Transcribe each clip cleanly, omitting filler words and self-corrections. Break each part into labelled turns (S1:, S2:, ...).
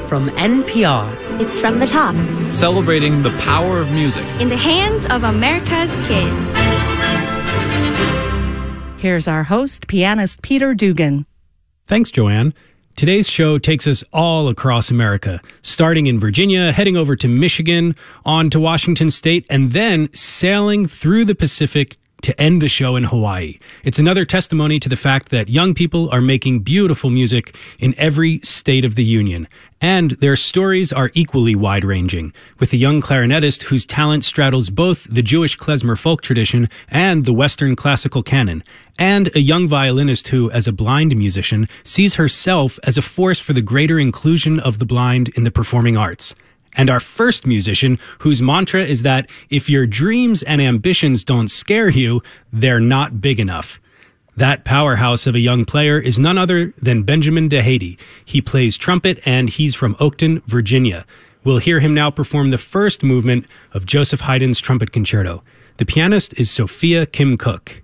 S1: from NPR.
S2: It's From the Top.
S3: Celebrating the power of music
S4: in the hands of America's kids.
S5: Here's our host, pianist Peter Dugan.
S6: Thanks, Joanne. Today's show takes us all across America, starting in Virginia, heading over to Michigan, on to Washington State, and then sailing through the Pacific to end the show in Hawaii. It's another testimony to the fact that young people are making beautiful music in every state of the union. And their stories are equally wide-ranging, with a young clarinetist whose talent straddles both the Jewish klezmer folk tradition and the Western classical canon, and a young violinist who, as a blind musician, sees herself as a force for the greater inclusion of the blind in the performing arts. And our first musician, whose mantra is that if your dreams and ambitions don't scare you, they're not big enough. That powerhouse of a young player is none other than Benjamin DeHady. He plays trumpet and he's from Oakton, Virginia. We'll hear him now perform the first movement of Joseph Haydn's Trumpet Concerto. The pianist is Sophia Kim Cook.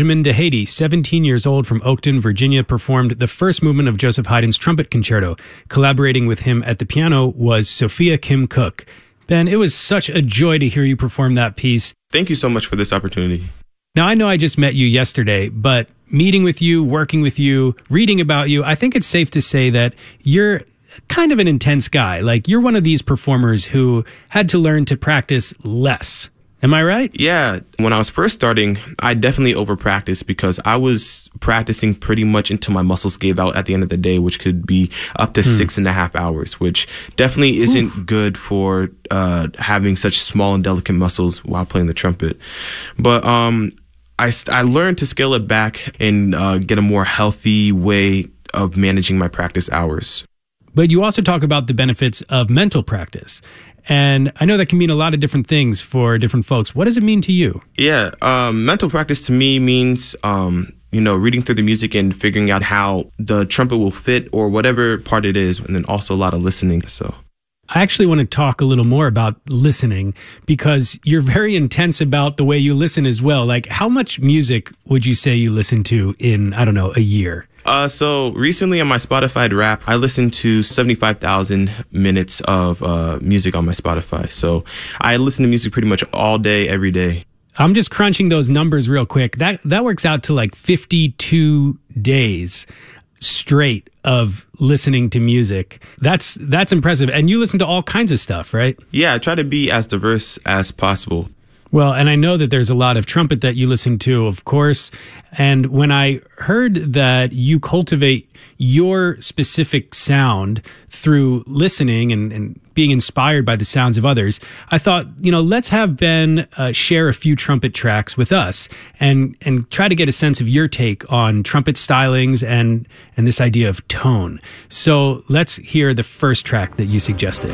S6: Benjamin DeHady, 17 years old from Oakton, Virginia, performed the first movement of Joseph Haydn's trumpet concerto. Collaborating with him at the piano was Sophia Kim Cook. Ben, it was such a joy to hear you perform that piece.
S1: Thank you so much for this opportunity.
S6: Now, I know I just met you yesterday, but meeting with you, working with you, reading about you, I think it's safe to say that you're kind of an intense guy. Like, you're one of these performers who had to learn to practice less. Am I right?
S1: Yeah. When I was first starting, I definitely over-practiced because I was practicing pretty much until my muscles gave out at the end of the day, which could be up to 6.5 hours, which definitely isn't good for having such small and delicate muscles while playing the trumpet. But I learned to scale it back and get a more healthy way of managing my practice hours.
S6: But you also talk about the benefits of mental practice. And I know that can mean a lot of different things for different folks. What does it mean to you?
S1: Yeah, mental practice to me means, reading through the music and figuring out how the trumpet will fit or whatever part it is, and then also a lot of listening. So
S6: I actually want to talk a little more about listening because you're very intense about the way you listen as well. Like, how much music would you say you listen to in, I don't know, a year?
S1: So recently on my Spotify Wrapped, I listened to 75,000 minutes of music on my Spotify. So I listen to music pretty much all day, every day.
S6: I'm just crunching those numbers real quick. That works out to like 52 days straight of listening to music. That's impressive. And you listen to all kinds of stuff, right?
S1: Yeah, I try to be as diverse as possible.
S6: Well, and I know that there's a lot of trumpet that you listen to, of course. And when I heard that you cultivate your specific sound through listening and being inspired by the sounds of others, I thought, let's have Ben share a few trumpet tracks with us and try to get a sense of your take on trumpet stylings and this idea of tone. So let's hear the first track that you suggested.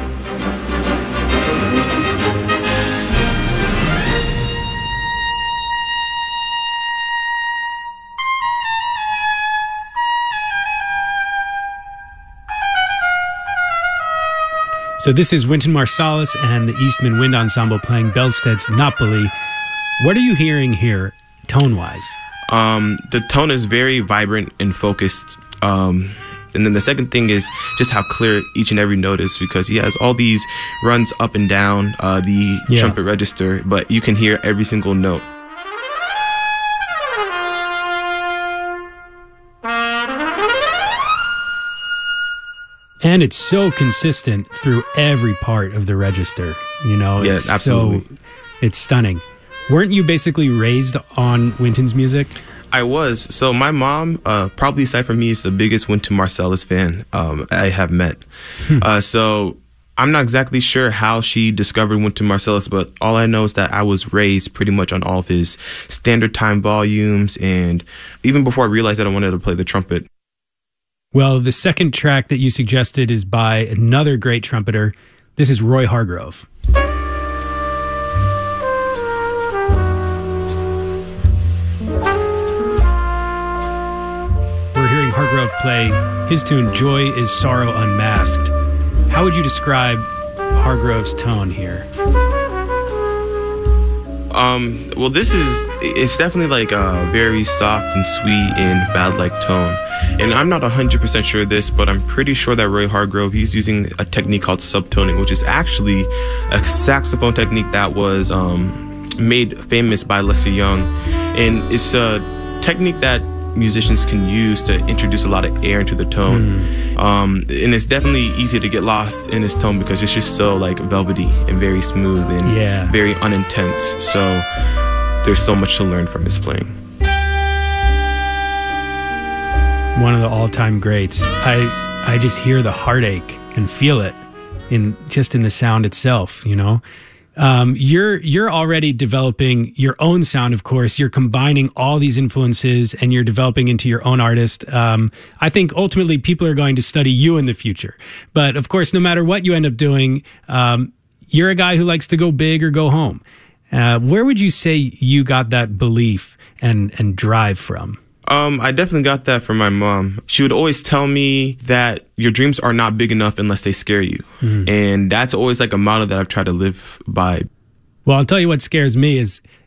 S6: So this is Wynton Marsalis and the Eastman Wind Ensemble playing Bellstedt's Napoli. What are you hearing here, tone-wise?
S1: The tone is very vibrant and focused. And then the second thing is just how clear each and every note is, because he has all these runs up and down the trumpet register, but you can hear every single note.
S6: And it's so consistent through every part of the register,
S1: Yes, absolutely.
S6: It's stunning. Weren't you basically raised on Wynton's music?
S1: I was. So my mom, probably aside from me, is the biggest Wynton Marsalis fan I have met. So I'm not exactly sure how she discovered Wynton Marsalis, but all I know is that I was raised pretty much on all of his standard time volumes, and even before I realized that I wanted to play the trumpet.
S6: Well, the second track that you suggested is by another great trumpeter. This is Roy Hargrove. We're hearing Hargrove play his tune, Joy is Sorrow Unmasked. How would you describe Hargrove's tone here?
S1: Well, it's definitely like a very soft and sweet and ballad-like tone. And I'm not 100% sure of this, but I'm pretty sure that Roy Hargrove, he's using a technique called subtoning, which is actually a saxophone technique that was made famous by Lester Young. And it's a technique that musicians can use to introduce a lot of air into the tone. And it's definitely easy to get lost in his tone because it's just so like velvety and very smooth and very unintense. So there's so much to learn from his playing.
S6: One of the all-time greats. I just hear the heartache and feel it in the sound itself, You're already developing your own sound, of course. You're combining all these influences and you're developing into your own artist. I think ultimately people are going to study you in the future. But of course, no matter what you end up doing, you're a guy who likes to go big or go home. Where would you say you got that belief and drive from?
S1: I definitely got that from my mom. She would always tell me that your dreams are not big enough unless they scare you. And that's always like a motto that I've tried to live by.
S6: Well, I'll tell you what scares me is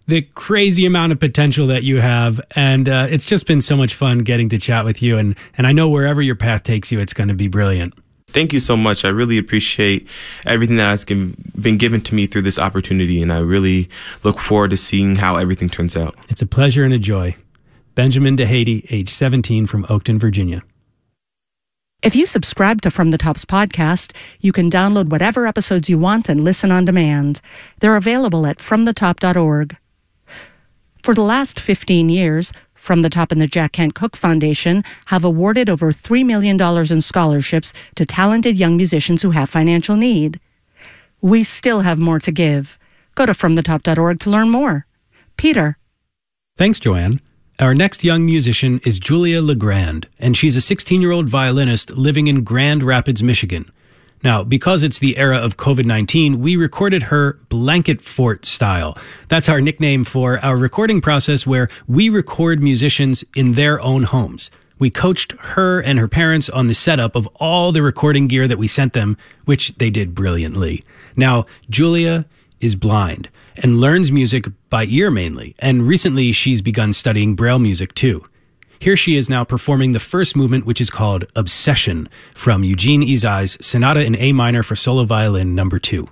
S6: the crazy amount of potential that you have. And it's just been so much fun getting to chat with you. And I know wherever your path takes you, it's going to be brilliant.
S1: Thank you so much. I really appreciate everything that has been given to me through this opportunity, and I really look forward to seeing how everything turns out.
S6: It's a pleasure and a joy. Benjamin DeHady, age 17, from Oakton, Virginia.
S5: If you subscribe to From the Tops podcast, you can download whatever episodes you want and listen on demand. They're available at fromthetop.org. For the last 15 years, From the Top and the Jack Kent Cooke Foundation have awarded over $3 million in scholarships to talented young musicians who have financial need. We still have more to give. Go to fromthetop.org to learn more. Peter.
S6: Thanks, Joanne. Our next young musician is Julia Legrand, and she's a 16-year-old violinist living in Grand Rapids, Michigan. Now, because it's the era of COVID-19, we recorded her blanket fort style. That's our nickname for our recording process where we record musicians in their own homes. We coached her and her parents on the setup of all the recording gear that we sent them, which they did brilliantly. Now, Julia is blind and learns music by ear mainly, and recently she's begun studying Braille music too. Here she is now performing the first movement, which is called Obsession, from Eugene Izai's Sonata in A minor for solo violin No. 2.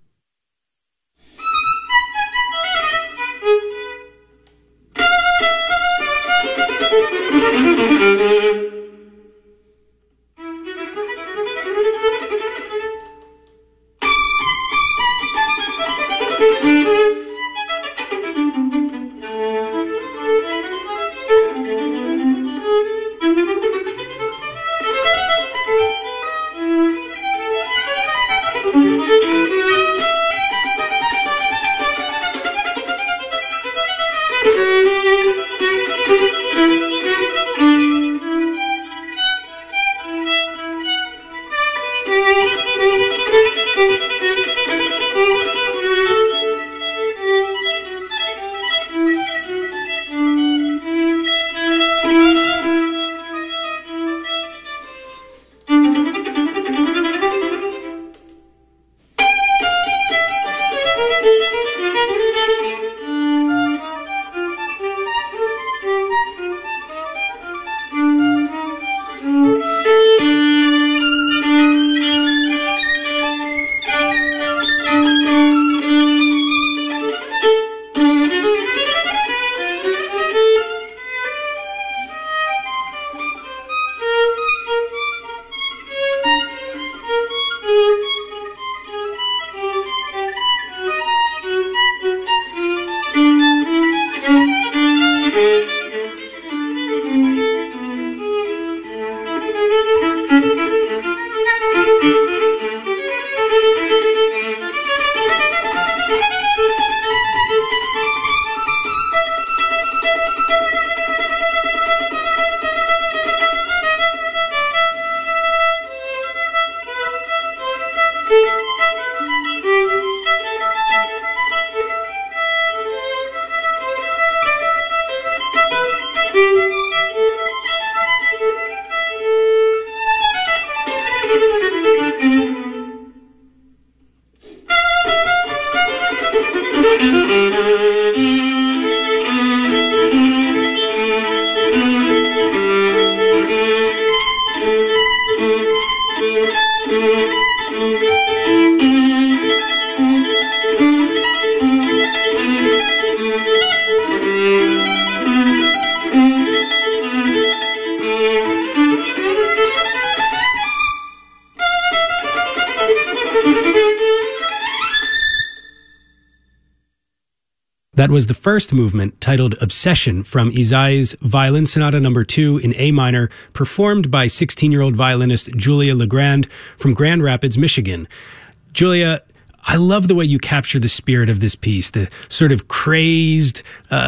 S6: That was the first movement, titled Obsession, from Izai's Violin Sonata No. 2 in A minor, performed by 16-year-old violinist Julia Legrand from Grand Rapids, Michigan. Julia, I love the way you capture the spirit of this piece, the sort of crazed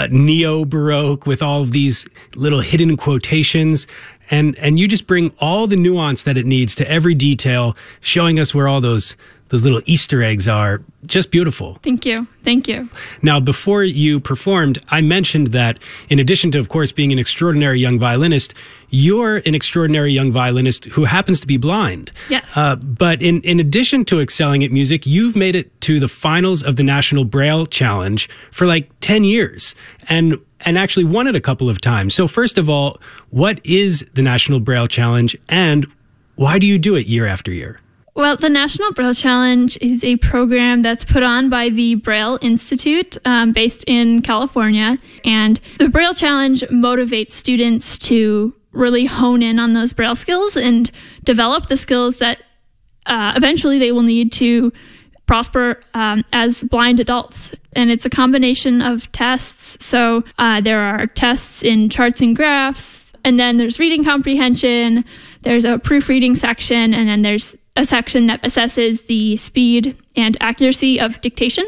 S6: neo-Baroque with all of these little hidden quotations. And you just bring all the nuance that it needs to every detail, showing us where all those those little Easter eggs are just beautiful.
S2: Thank you. Thank you.
S6: Now, before you performed, I mentioned that in addition to, of course, being an extraordinary young violinist, you're an extraordinary young violinist who happens to be blind.
S2: Yes.
S6: But in addition to excelling at music, you've made it to the finals of the National Braille Challenge for like 10 years and actually won it a couple of times. So first of all, what is the National Braille Challenge and why do you do it year after year?
S2: Well, the National Braille Challenge is a program that's put on by the Braille Institute based in California. And the Braille Challenge motivates students to really hone in on those Braille skills and develop the skills that eventually they will need to prosper as blind adults. And it's a combination of tests. So there are tests in charts and graphs, and then there's reading comprehension, there's a proofreading section, and then there's a section that assesses the speed and accuracy of dictation.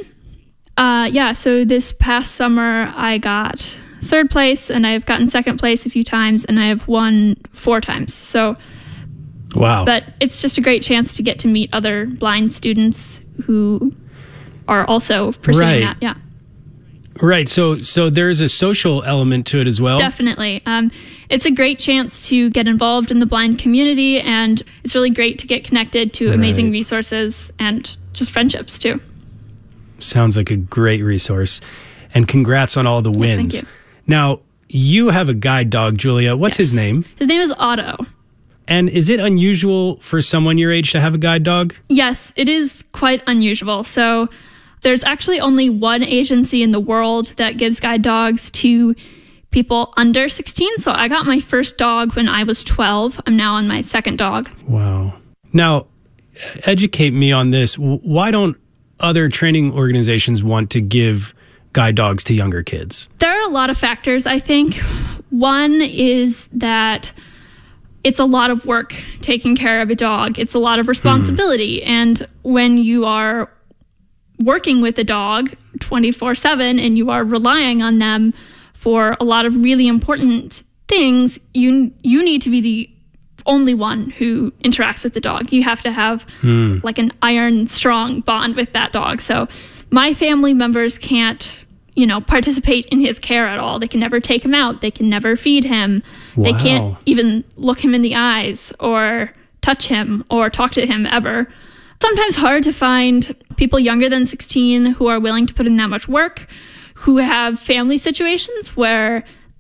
S2: So this past summer I got 3rd place, and I've gotten 2nd place a few times, and I have won 4 times. So,
S6: wow.
S2: But it's just a great chance to get to meet other blind students who are also pursuing that. Yeah.
S6: Right. So there's a social element to it as well.
S2: Definitely. It's a great chance to get involved in the blind community, and it's really great to get connected to amazing resources and just friendships too.
S6: Sounds like a great resource. And congrats on all the wins.
S2: Thank you.
S6: Now, you have a guide dog, Julia. What's his name?
S2: His name is Otto.
S6: And is it unusual for someone your age to have a guide dog?
S2: Yes, it is quite unusual. So there's actually only one agency in the world that gives guide dogs to people under 16. So I got my first dog when I was 12. I'm now on my 2nd dog.
S6: Wow. Now, educate me on this. Why don't other training organizations want to give guide dogs to younger kids?
S2: There are a lot of factors, I think. One is that it's a lot of work taking care of a dog. It's a lot of responsibility. And when you are working with a dog 24/7 and you are relying on them for a lot of really important things, you need to be the only one who interacts with the dog. You have to have like an iron strong bond with that dog. So my family members can't, participate in his care at all. They can never take him out. They can never feed him.
S6: Wow.
S2: They can't even look him in the eyes or touch him or talk to him ever. Sometimes hard to find people younger than 16 who are willing to put in that much work, who have family situations where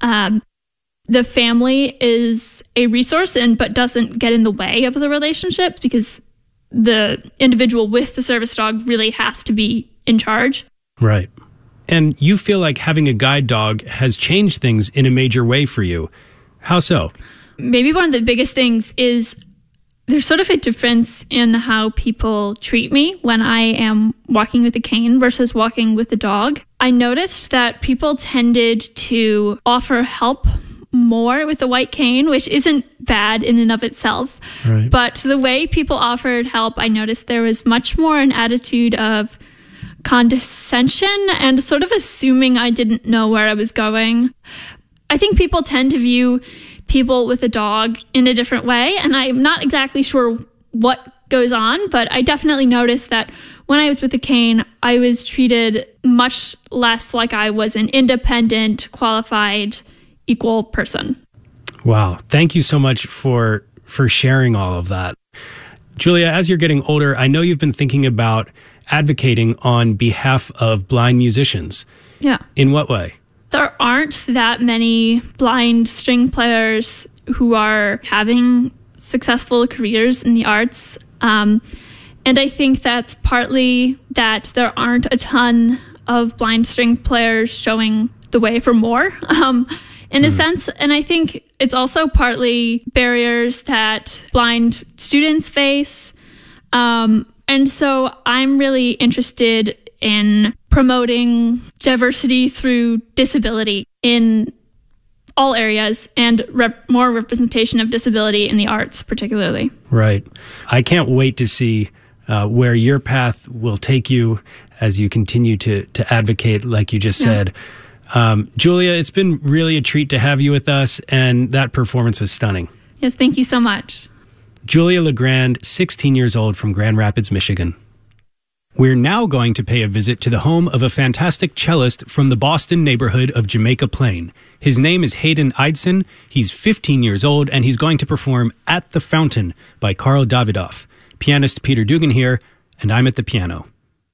S2: the family is a resource but doesn't get in the way of the relationship because the individual with the service dog really has to be in charge.
S6: Right. And you feel like having a guide dog has changed things in a major way for you. How so?
S2: Maybe one of the biggest things is there's sort of a difference in how people treat me when I am walking with a cane versus walking with a dog. I noticed that people tended to offer help more with the white cane, which isn't bad in and of itself.
S6: Right.
S2: But the way people offered help, I noticed there was much more an attitude of condescension and sort of assuming I didn't know where I was going. I think people tend to view people with a dog in a different way, and I'm not exactly sure what goes on, but I definitely noticed that when I was with a cane, I was treated much less like I was an independent, qualified, equal person.
S6: Wow. Thank you so much for sharing all of that. Julia, as you're getting older, I know you've been thinking about advocating on behalf of blind musicians.
S2: Yeah.
S6: In what way?
S2: There aren't that many blind string players who are having successful careers in the arts. And I think that's partly that there aren't a ton of blind string players showing the way for more, in a sense. And I think it's also partly barriers that blind students face. And so I'm really interested in promoting diversity through disability in all areas and more representation of disability in the arts particularly.
S6: Right. I can't wait to see where your path will take you as you continue to advocate like you just said. Julia, it's been really a treat to have you with us, and that performance was stunning.
S2: Yes, thank you so much.
S6: Julia LeGrand, 16 years old from Grand Rapids, Michigan. We're now going to pay a visit to the home of a fantastic cellist from the Boston neighborhood of Jamaica Plain. His name is Hayden Eidson. He's 15 years old, and he's going to perform At the Fountain by Karl Davidoff. Pianist Peter Dugan here, and I'm at the piano.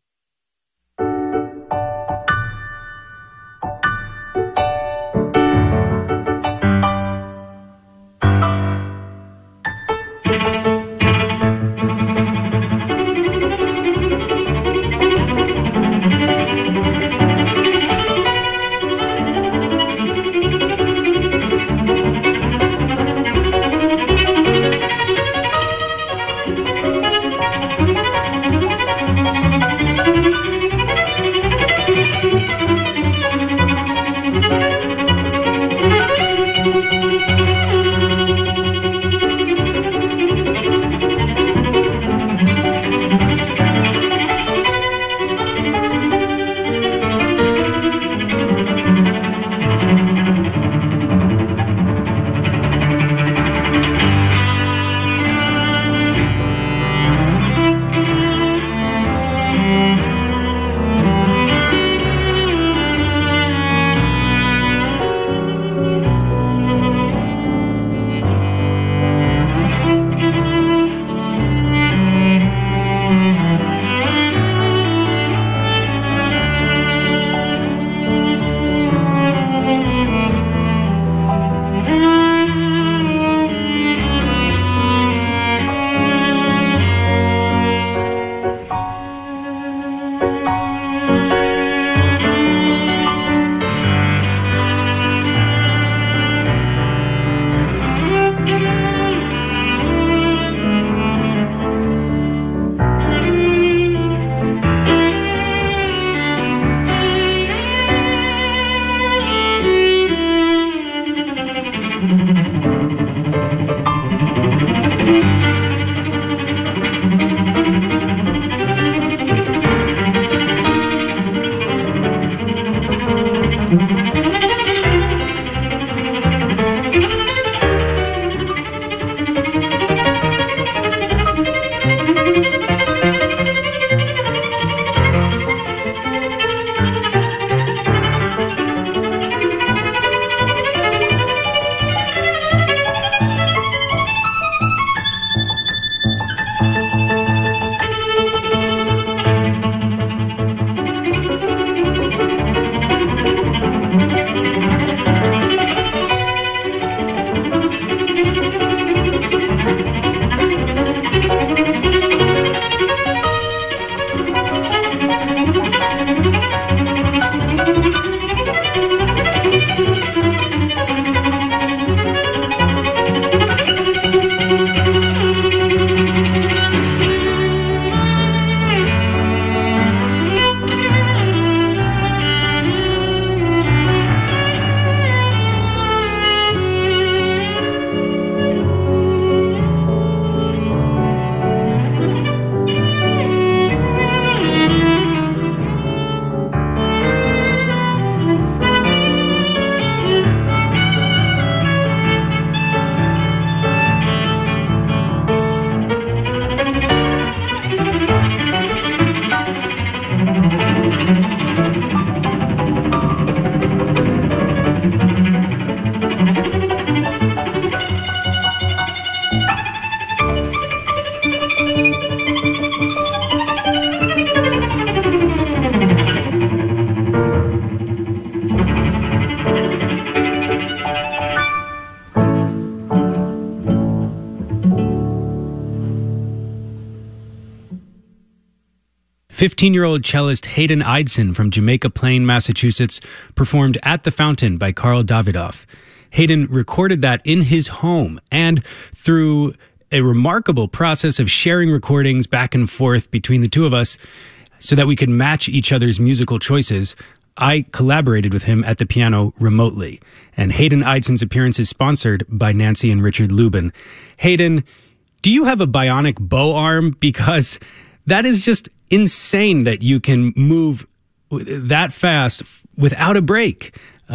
S6: "15-year-old cellist Hayden Eidson from Jamaica Plain, Massachusetts, performed At the Fountain by Karl Davidoff. Hayden recorded that in his home, and through a remarkable process of sharing recordings back and forth between the two of us so that we could match each other's musical choices, I collaborated with him at the piano remotely. And Hayden Eidson's appearance is sponsored by Nancy and Richard Lubin. Hayden, do you have a bionic bow arm? Because that is just insane that you can move that fast without a break.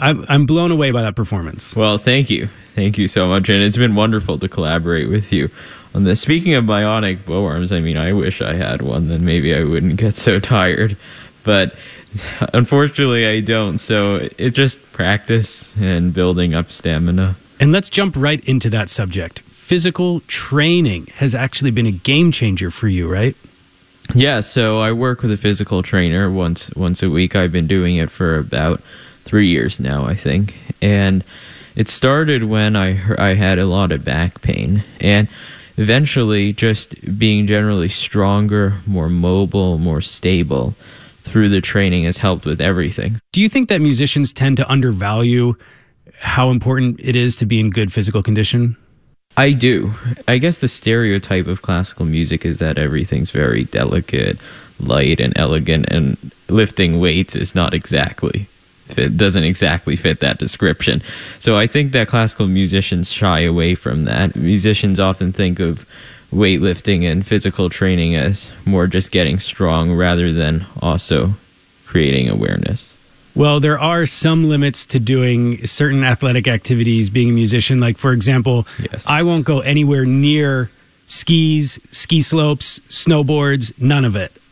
S6: I'm blown away by that performance.
S7: Well, thank you. Thank you so much. And it's been wonderful to collaborate with you on this. Speaking of bionic bow arms, I mean, I wish I had one, then maybe I wouldn't get so tired. But unfortunately, I don't. So it's just practice and building up stamina.
S6: And let's jump right into that subject. Physical training has actually been a game changer for you, right?
S7: Yeah, so I work with a physical trainer once a week. I've been doing it for about 3 years now, I think. And it started when I had a lot of back pain. And eventually, just being generally stronger, more mobile, more stable through the training has helped with everything.
S6: Do you think that musicians tend to undervalue how important it is to be in good physical condition?
S7: I do. I guess the stereotype of classical music is that everything's very delicate, light, and elegant, and lifting weights is not exactly. It doesn't exactly fit that description. So I think that classical musicians shy away from that. Musicians often think of weightlifting and physical training as more just getting strong rather than also creating awareness.
S6: Well, there are some limits to doing certain athletic activities being a musician. Like, for example,
S7: Yes.
S6: I won't go anywhere near skis, ski slopes, snowboards, none of it.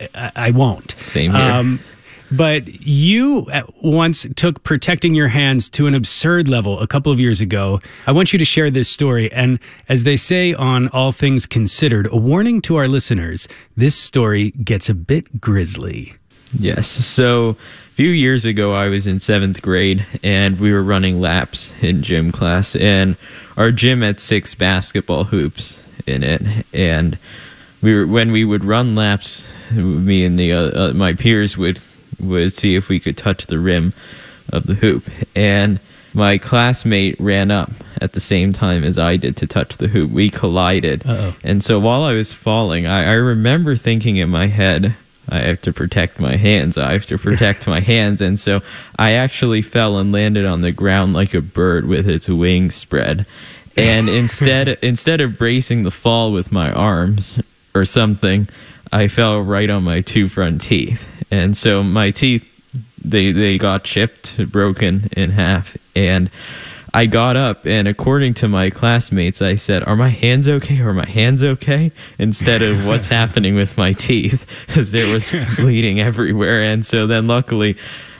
S6: I won't.
S7: Same here.
S6: But you once took protecting your hands to an absurd level a couple of years ago. I want you to share this story. And as they say on All Things Considered, a warning to our listeners, this story gets a bit grisly.
S7: Yes. So a few years ago, I was in 7th grade, and we were running laps in gym class. And our gym had 6 basketball hoops in it. And when we would run laps, me and my peers would see if we could touch the rim of the hoop. And my classmate ran up at the same time as I did to touch the hoop. We collided.
S6: Uh-oh.
S7: And so while I was falling, I remember thinking in my head, I have to protect my hands. I have to protect my hands. And so I actually fell and landed on the ground like a bird with its wings spread. And instead of bracing the fall with my arms or something, I fell right on my 2 front teeth. And so my teeth, they got chipped, broken in half. And I got up, and according to my classmates, I said, "Are my hands okay? Are my hands okay?" Instead of what's happening with my teeth, because there was bleeding everywhere. And so then luckily,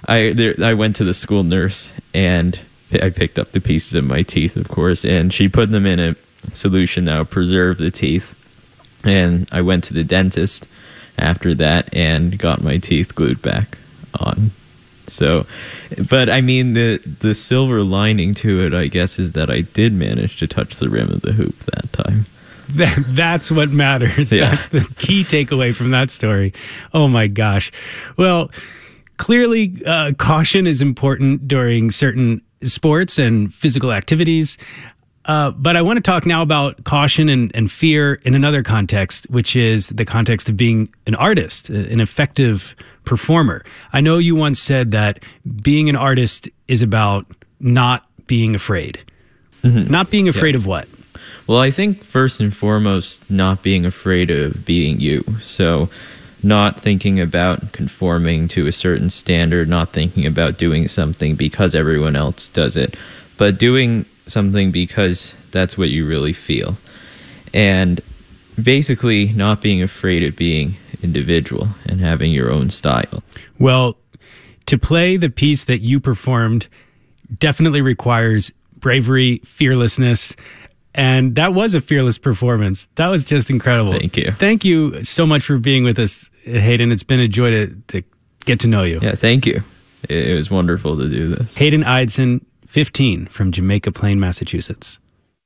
S7: I went to the school nurse, and I picked up the pieces of my teeth, of course, and she put them in a solution that would preserve the teeth. And I went to the dentist after that and got my teeth glued back on. So, but I mean, the silver lining to it, I guess, is that I did manage to touch the rim of the hoop that time.
S6: That's what matters.
S7: Yeah.
S6: That's the key takeaway from that story. Oh my gosh. Well, clearly, caution is important during certain sports and physical activities. But I want to talk now about caution and fear in another context, which is the context of being an artist, an effective performer. I know you once said that being an artist is about not being afraid. Mm-hmm. Not being afraid of what?
S7: Well, I think first and foremost, not being afraid of being you. So not thinking about conforming to a certain standard, not thinking about doing something because everyone else does it, but doing something because that's what you really feel. And basically not being afraid of being individual and having your own style.
S6: Well, to play the piece that you performed definitely requires bravery, fearlessness, and that was a fearless performance. That was just incredible.
S7: Thank you.
S6: Thank you so much for being with us, Hayden. It's been a joy to get to know you.
S7: Yeah, thank you. It was wonderful to do this.
S6: Hayden Eidson, 15, from Jamaica Plain, Massachusetts.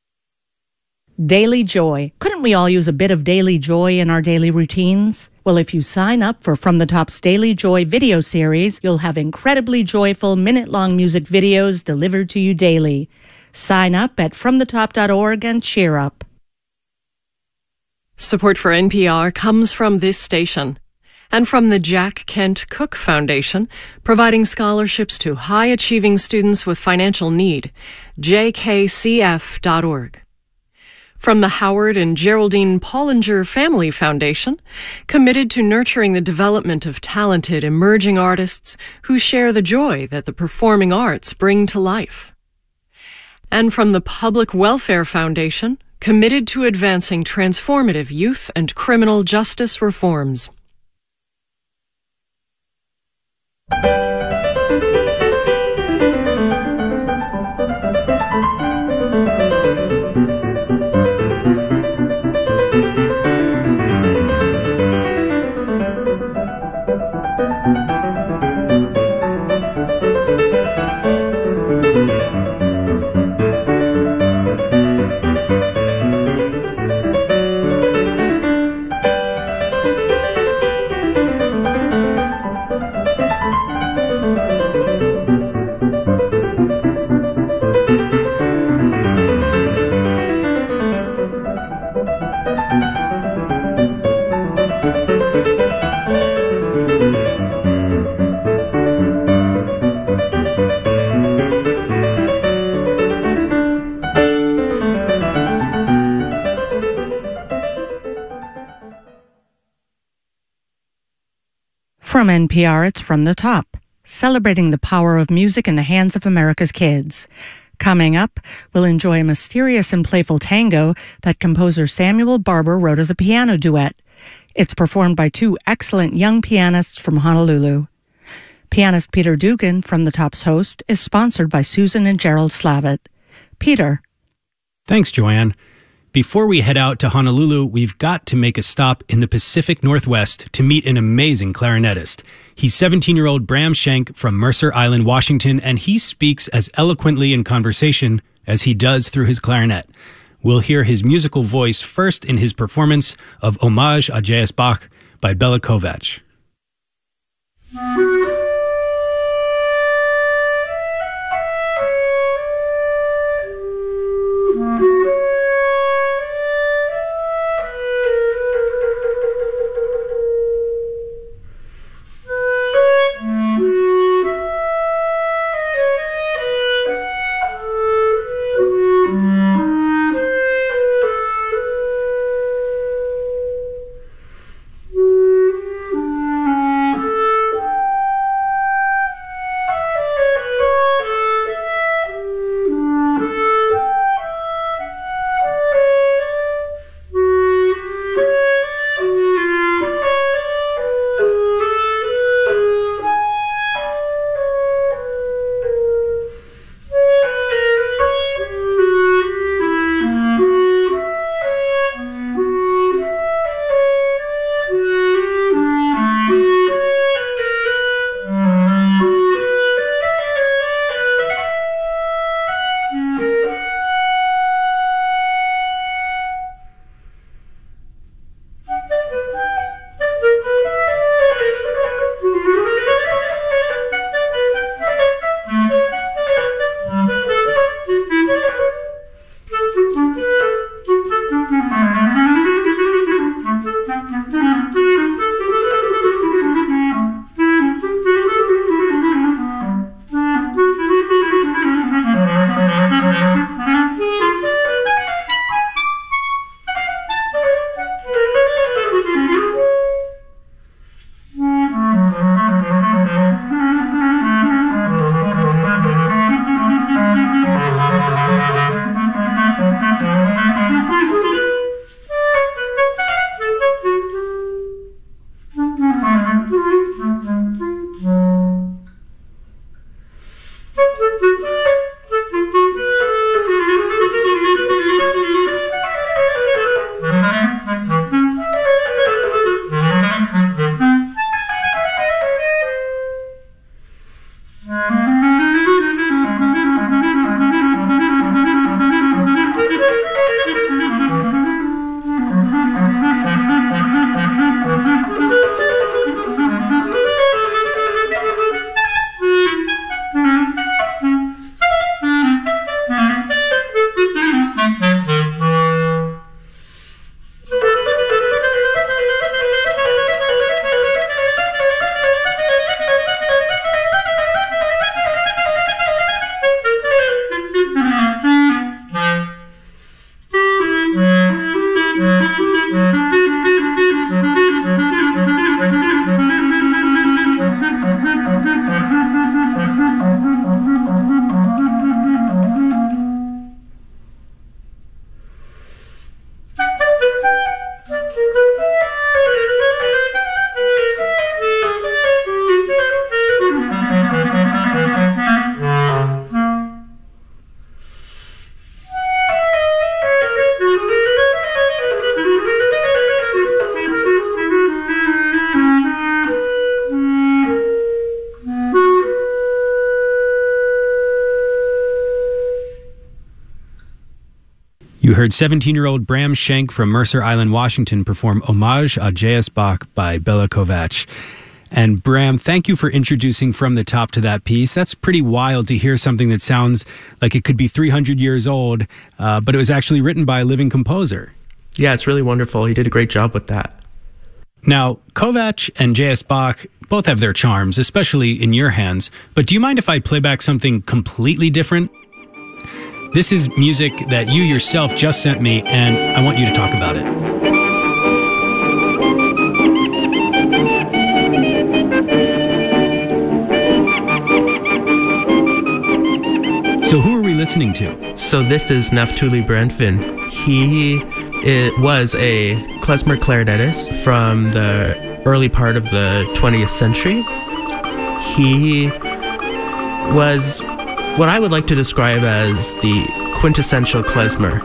S5: Daily joy. Couldn't we all use a bit of daily joy in our daily routines? Well, if you sign up for From the Top's Daily Joy video series, you'll have incredibly joyful minute-long music videos delivered to you daily. Sign up at fromthetop.org and cheer up.
S8: Support for NPR comes from this station and from the Jack Kent Cook Foundation, providing scholarships to high-achieving students with financial need. jkcf.org. From the Howard and Geraldine Pollinger Family Foundation, committed to nurturing the development of talented emerging artists who share the joy that the performing arts bring to life. And from the Public Welfare Foundation, committed to advancing transformative youth and criminal justice reforms.
S5: From NPR, it's From the Top, celebrating the power of music in the hands of America's kids. Coming up, we'll enjoy a mysterious and playful tango that composer Samuel Barber wrote as a piano duet. It's performed by two excellent young pianists from Honolulu. Pianist Peter Dugan, From the Top's host, is sponsored by Susan and Gerald Slavitt. Peter.
S6: Thanks, Joanne. Before we head out to Honolulu, we've got to make a stop in the Pacific Northwest to meet an amazing clarinetist. He's 17-year-old Bram Schenk from Mercer Island, Washington, and he speaks as eloquently in conversation as he does through his clarinet. We'll hear his musical voice first in his performance of Homage à J.S. Bach by Bela Kovac. You heard 17-year-old Bram Schenk from Mercer Island, Washington perform Hommage à J.S. Bach by Bela Kovac. And Bram, thank you for introducing From the Top to that piece. That's pretty wild to hear something that sounds like it could be 300 years old, but it was actually written by a living composer.
S9: Yeah, it's really wonderful. He did a great job with that.
S6: Now, Kovac and J.S. Bach both have their charms, especially in your hands, but do you mind if I play back something completely different? This is music that you yourself just sent me, and I want you to talk about it. So who are we listening to?
S9: So this is Naftuli Brandtvin. He was a klezmer clarinetist from the early part of the 20th century. He was what I would like to describe as the quintessential klezmer.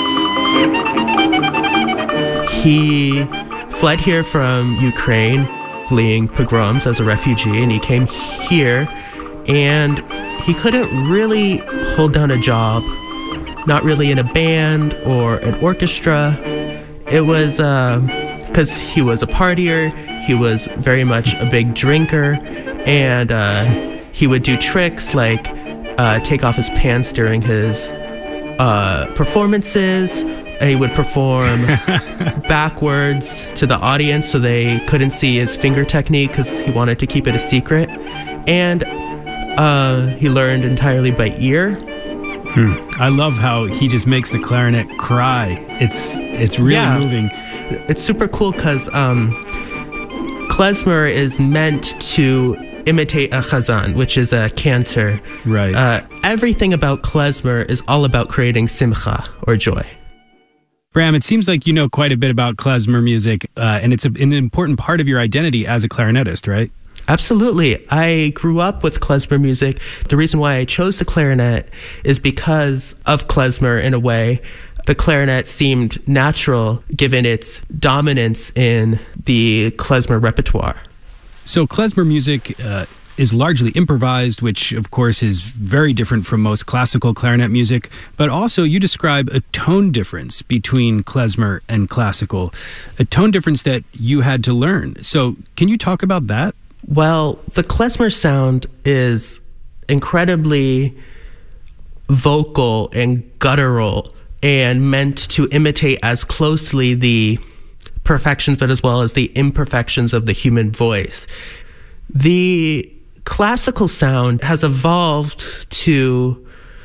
S9: He fled here from Ukraine, fleeing pogroms as a refugee, and he came here, and he couldn't really hold down a job, not really in a band or an orchestra. It was because he was a partier, he was very much a big drinker, and he would do tricks like take off his pants during his performances, and he would perform backwards to the audience so they couldn't see his finger technique because he wanted to keep it a secret. And he learned entirely by ear.
S6: I love how he just makes the clarinet cry. It's really moving.
S9: It's super cool because klezmer is meant to imitate a chazan, which is a cantor.
S6: Right.
S9: Everything about klezmer is all about creating simcha, or joy.
S6: Bram, it seems like you know quite a bit about klezmer music, and it's an important part of your identity as a clarinetist, right?
S9: Absolutely. I grew up with klezmer music. The reason why I chose the clarinet is because of klezmer in a way. The clarinet seemed natural given its dominance in the klezmer repertoire.
S6: So klezmer music is largely improvised, which of course is very different from most classical clarinet music, but also you describe a tone difference between klezmer and classical, a tone difference that you had to learn. So can you talk about that?
S9: Well, the klezmer sound is incredibly vocal and guttural and meant to imitate as closely the perfections, but as well as the imperfections of the human voice. The classical sound has evolved to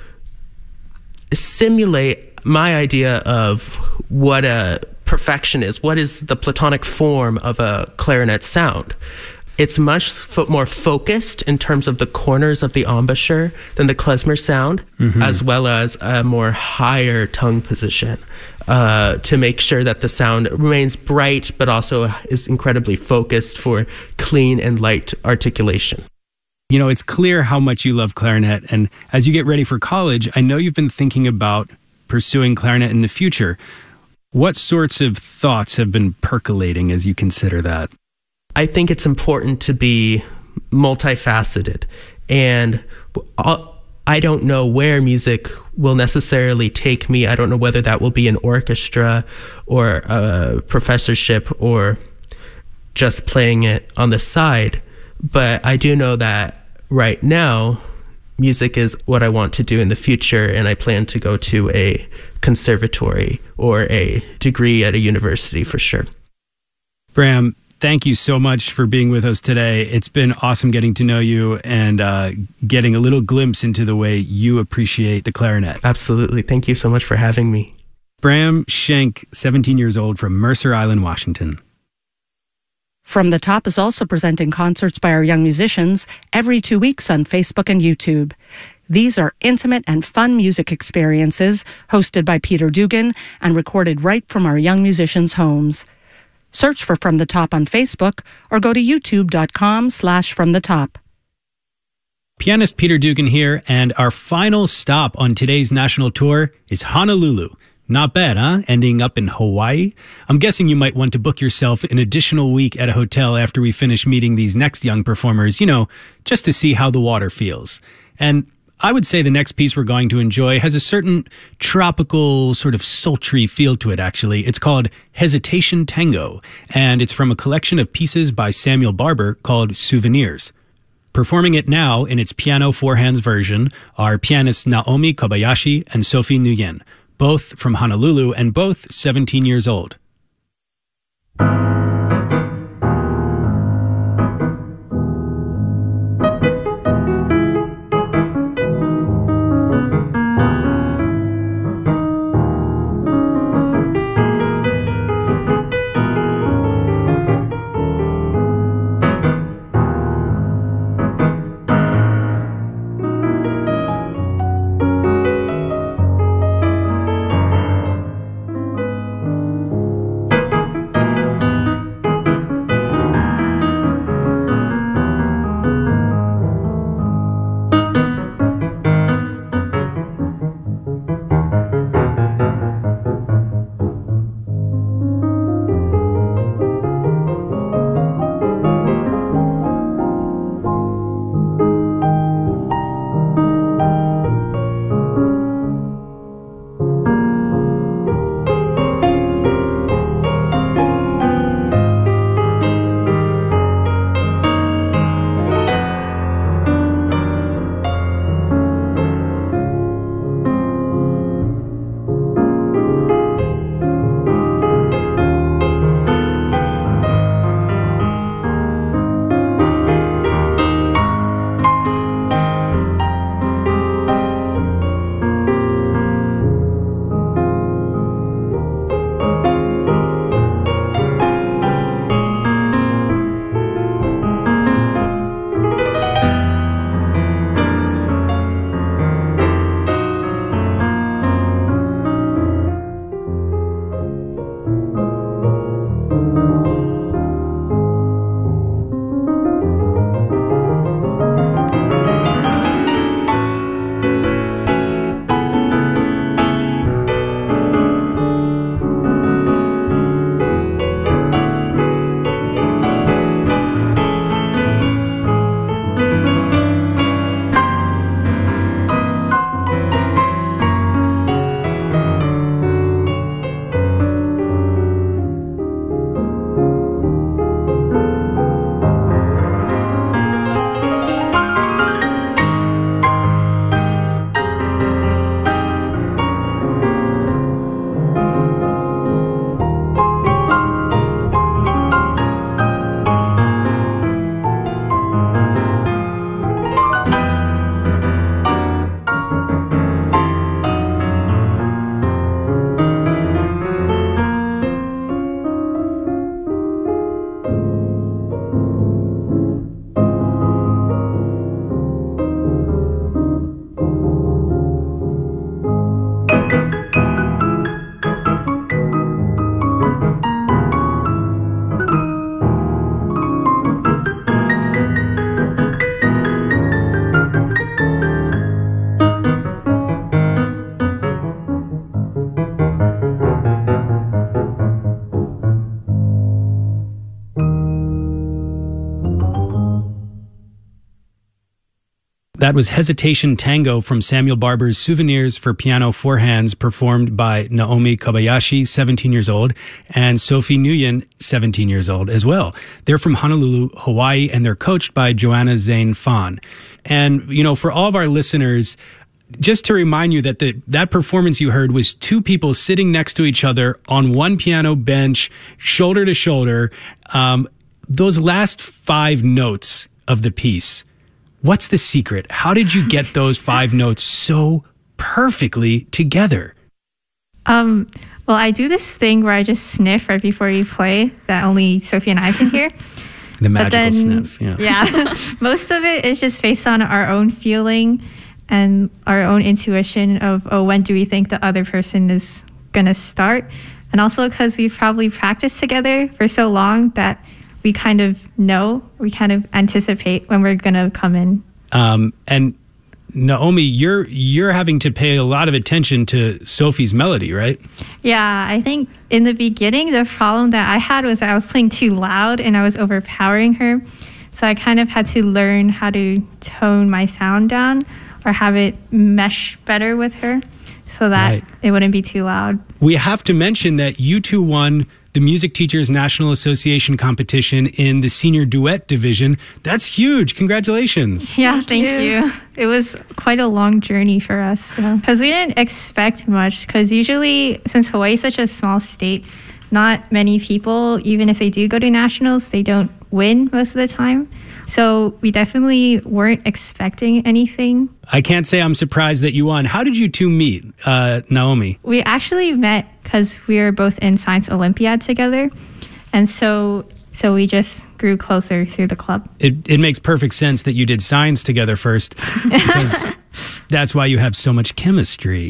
S9: simulate my idea of what a perfection is. What is the Platonic form of a clarinet sound? It's much more focused in terms of the corners of the embouchure than the klezmer sound, as well as a more higher tongue position to make sure that the sound remains bright, but also is incredibly focused for clean and light articulation.
S6: You know, it's clear how much you love clarinet, and as you get ready for college, I know you've been thinking about pursuing clarinet in the future. What sorts of thoughts have been percolating as you consider that?
S9: I think it's important to be multifaceted, and I don't know where music will necessarily take me. I don't know whether that will be an orchestra or a professorship or just playing it on the side, but I do know that right now music is what I want to do in the future, and I plan to go to a conservatory or a degree at a university for sure.
S6: Bram, thank you so much for being with us today. It's been awesome getting to know you and getting a little glimpse into the way you appreciate the clarinet.
S9: Absolutely. Thank you so much for having me.
S6: Bram Schenk, 17 years old, from Mercer Island, Washington.
S5: From the Top is also presenting concerts by our young musicians every 2 weeks on Facebook and YouTube. These are intimate and fun music experiences hosted by Peter Dugan and recorded right from our young musicians' homes. Search for From the Top on Facebook or go to youtube.com/fromthetop.
S6: Pianist Peter Dugan here, and our final stop on today's national tour is Honolulu. Not bad, huh? Ending up in Hawaii. I'm guessing you might want to book yourself an additional week at a hotel after we finish meeting these next young performers, you know, just to see how the water feels. And I would say the next piece we're going to enjoy has a certain tropical, sort of sultry feel to it, actually. It's called Hesitation Tango, and it's from a collection of pieces by Samuel Barber called Souvenirs. Performing it now in its piano four-hands version are pianists Naomi Kobayashi and Sophie Nguyen, both from Honolulu and both 17 years old. That was Hesitation Tango from Samuel Barber's Souvenirs for Piano Four Hands, performed by Naomi Kobayashi, 17 years old, and Sophie Nguyen, 17 years old as well. They're from Honolulu, Hawaii, and they're coached by Joanna Zane Fan. And, you know, for all of our listeners, just to remind you that that performance you heard was two people sitting next to each other on one piano bench, shoulder to shoulder. Those last 5 notes of the piece, what's the secret? How did you get those 5 notes so perfectly together?
S10: Well, I do this thing where I just sniff right before you play that only Sophie and I can hear.
S6: The magical sniff, yeah.
S10: Yeah. Most of it is just based on our own feeling and our own intuition of, when do we think the other person is going to start? And also because we've probably practiced together for so long that we kind of anticipate when we're going to come in.
S6: And Naomi, you're having to pay a lot of attention to Sophie's melody, right?
S10: Yeah, I think in the beginning, the problem that I had was I was playing too loud and I was overpowering her. So I kind of had to learn how to tone my sound down. or have it mesh better with her so that it wouldn't be too loud.
S6: We have to mention that you two won the Music Teachers National Association competition in the senior duet division. That's huge. Congratulations.
S10: Yeah, thank you. It was quite a long journey for us because we didn't expect much, because usually, since Hawaii is such a small state, not many people, even if they do go to nationals, they don't win most of the time. So we definitely weren't expecting anything.
S6: I can't say I'm surprised that you won. How did you two meet, Naomi?
S10: We actually met because we were both in Science Olympiad together. And so we just grew closer through the club.
S6: It makes perfect sense that you did science together first, because that's why you have so much chemistry.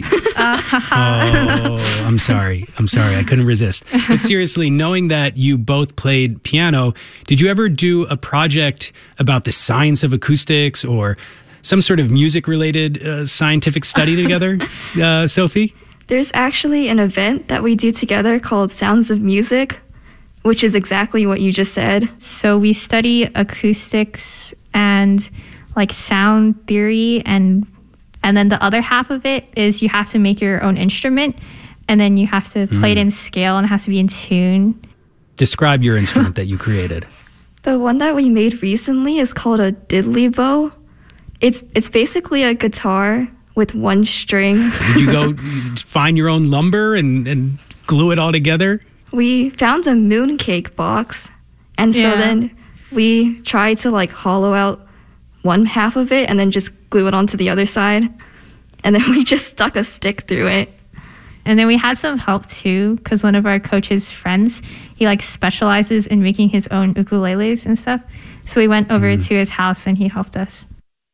S6: Oh, I'm sorry. I couldn't resist. But seriously, knowing that you both played piano, did you ever do a project about the science of acoustics or some sort of music-related scientific study together, Sophie?
S11: There's actually an event that we do together called Sounds of Music, which is exactly what you just said.
S10: So we study acoustics and like sound theory, and then the other half of it is you have to make your own instrument, and then you have to play it in scale, and it has to be in tune.
S6: Describe your instrument that you created.
S11: The one that we made recently is called a diddly bow. It's basically a guitar with one string.
S6: Did you go find your own lumber and glue it all together?
S11: We found a mooncake box, and so then we tried to like hollow out one half of it and then just glue it onto the other side. And then we just stuck a stick through it.
S10: And then we had some help too, because one of our coach's friends, he like specializes in making his own ukuleles and stuff. So we went over to his house and he helped us.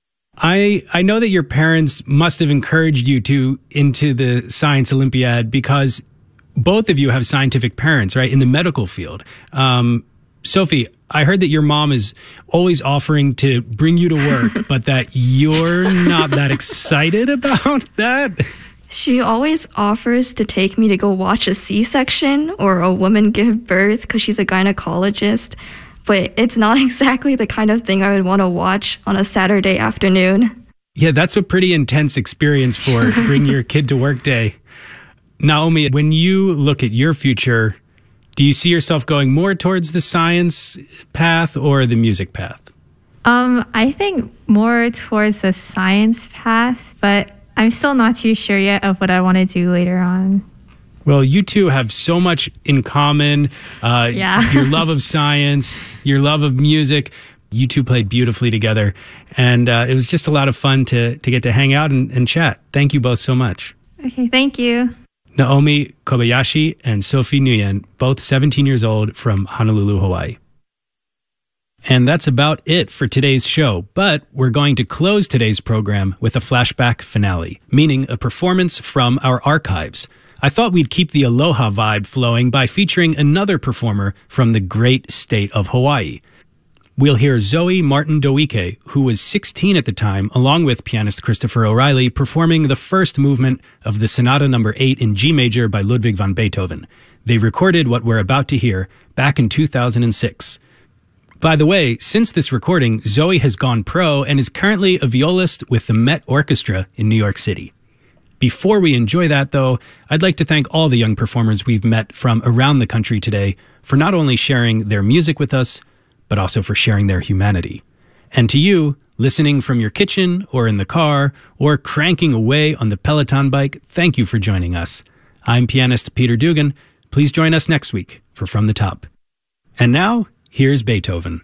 S6: I know that your parents must have encouraged you into the Science Olympiad, because both of you have scientific parents, right, in the medical field. Sophie, I heard that your mom is always offering to bring you to work, but that you're not that excited about that.
S11: She always offers to take me to go watch a C-section or a woman give birth because she's a gynecologist, but it's not exactly the kind of thing I would want to watch on a Saturday afternoon.
S6: Yeah, that's a pretty intense experience for bring your kid to work day. Naomi, when you look at your future, do you see yourself going more towards the science path or the music path?
S10: I think more towards the science path, but I'm still not too sure yet of what I want to do later on.
S6: Well, you two have so much in common. Your love of science, your love of music. You two played beautifully together. And it was just a lot of fun to get to hang out and chat. Thank you both so much.
S10: Okay, thank you.
S6: Naomi Kobayashi and Sophie Nguyen, both 17 years old, from Honolulu, Hawaii. And that's about it for today's show, but we're going to close today's program with a flashback finale, meaning a performance from our archives. I thought we'd keep the aloha vibe flowing by featuring another performer from the great state of Hawaii. We'll hear Zoe Martin Doike, who was 16 at the time, along with pianist Christopher O'Reilly, performing the first movement of the Sonata No. 8 in G major by Ludwig van Beethoven. They recorded what we're about to hear back in 2006. By the way, since this recording, Zoe has gone pro and is currently a violist with the Met Orchestra in New York City. Before we enjoy that, though, I'd like to thank all the young performers we've met from around the country today for not only sharing their music with us, but also for sharing their humanity. And to you, listening from your kitchen or in the car or cranking away on the Peloton bike, thank you for joining us. I'm pianist Peter Dugan. Please join us next week for From the Top. And now, here's Beethoven.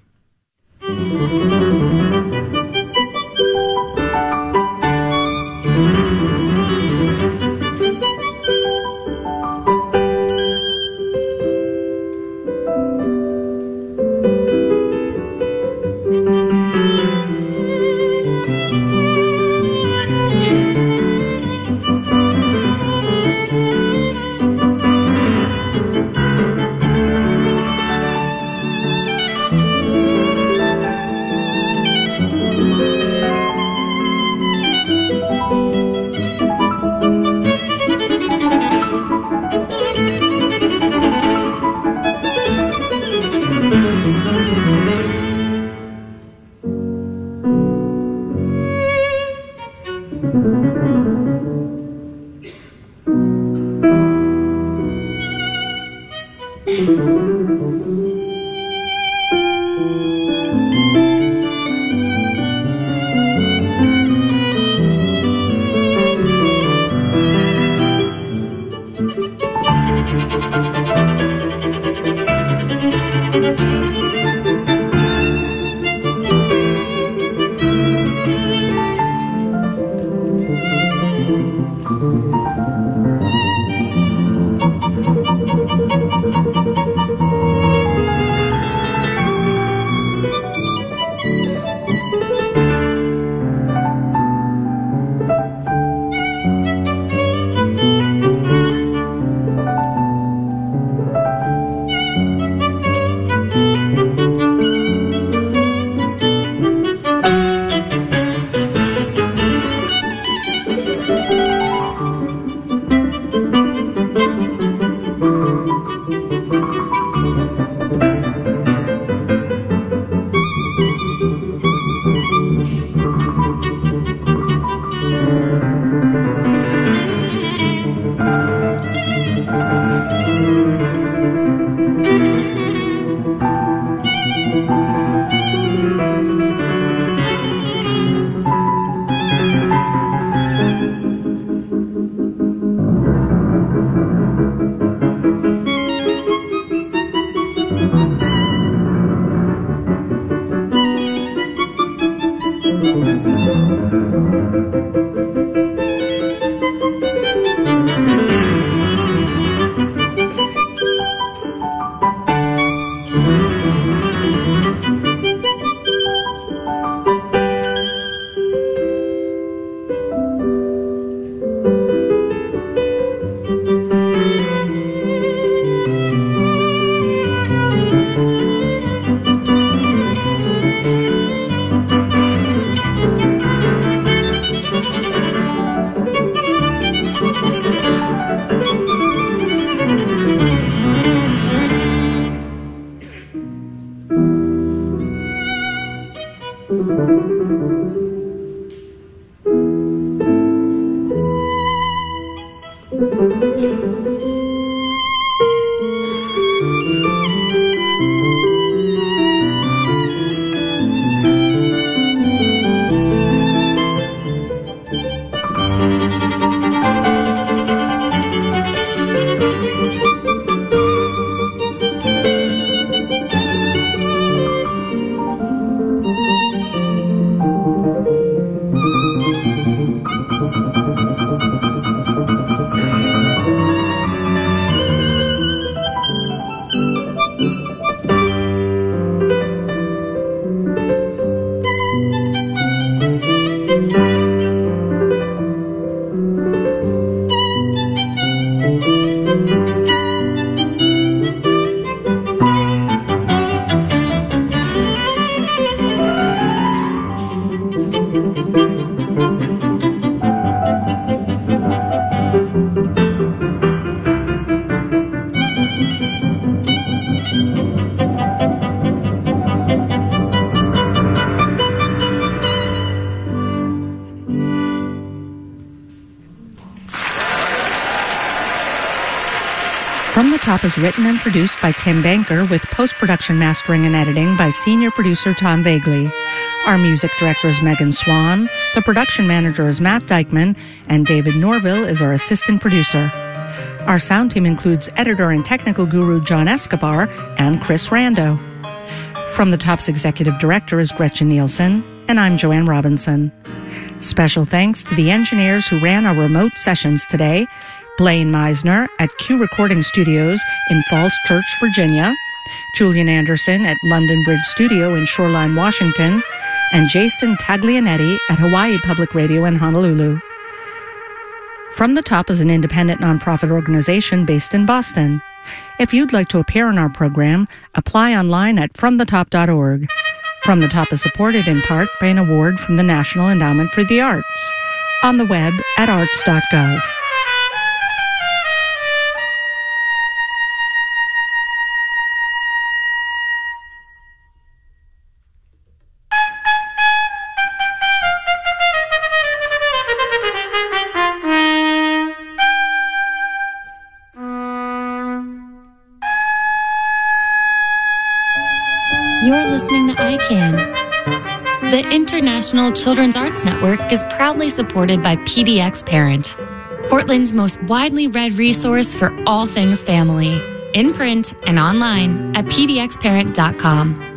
S5: From the Top is written and produced by Tim Banker with post-production mastering and editing by senior producer Tom Vagley. Our music director is Megan Swan, the production manager is Matt Dykman, and David Norville is our assistant producer. Our sound team includes editor and technical guru John Escobar and Chris Rando. From the Top's executive director is Gretchen Nielsen, and I'm Joanne Robinson. Special thanks to the engineers who ran our remote sessions today, Blaine Meisner at Q Recording Studios in Falls Church, Virginia, Julian Anderson at London Bridge Studio in Shoreline, Washington, and Jason Taglianetti at Hawaii Public Radio in Honolulu. From the Top is an independent nonprofit organization based in Boston. If you'd like to appear on our program, apply online at fromthetop.org. From the Top is supported in part by an award from the National Endowment for the Arts, on the web at arts.gov.
S12: You're listening to ICANN. The International Children's Arts Network is proudly supported by PDX Parent, Portland's most widely read resource for all things family, in print and online at pdxparent.com.